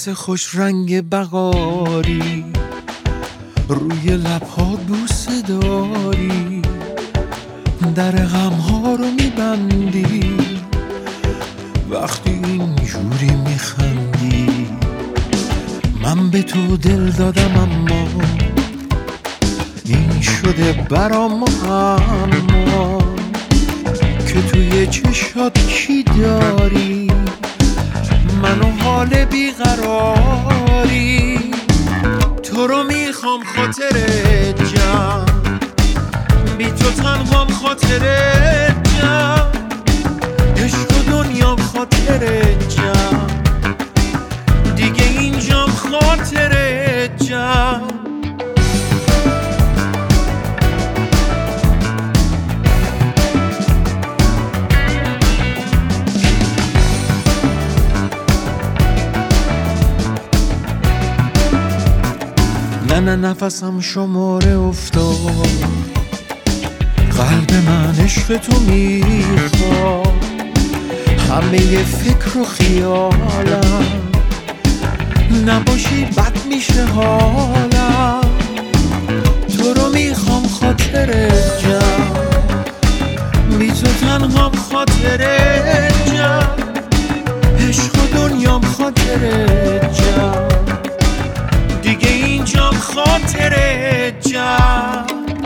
مثل خوش رنگ بهاری، روی لبها بوسه داری، در غمها رو میبندی وقتی اینجوری میخندی. من به تو دل دادم اما این شده برام اما که توی چشات کی داری، منو حال بیقراری. تو رو میخوام خاطرت جمع، بی تو تنهام خاطرت جمع، عشق و دنیام خاطرت جمع، دیگه اینجام خاطرت جمع. نه نفسم شماره افتاد، قلب من عشق تو میخواد، همه فکر و خیالم نباشی بد میشه حالم. تو رو میخوام خاطرت جمع، بی تو تنهام خاطرت جمع، عشق و دنیام خاطرت جمع، دیگه اینجام خاطرت جمع.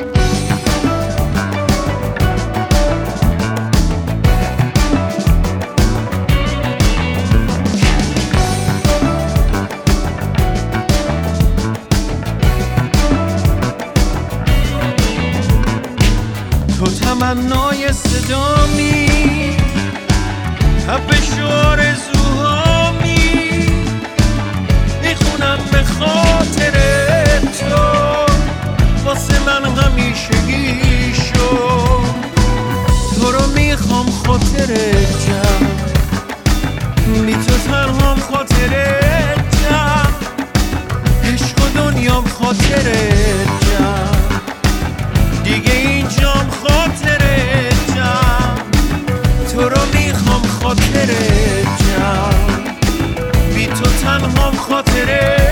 تو تمنای صدامی، تپش و آرزوهامی، میخونم به خاطر تو، واسه من همیشگی شو. تو رو میخوام خاطرت جمع، بی تو تنهام خاطرت جمع، عشق و دنیام خاطرت جمع، دیگه اینجام خاطرت جمع. تو رو میخوام خاطرت جمع، بی تو تنهام خاطرت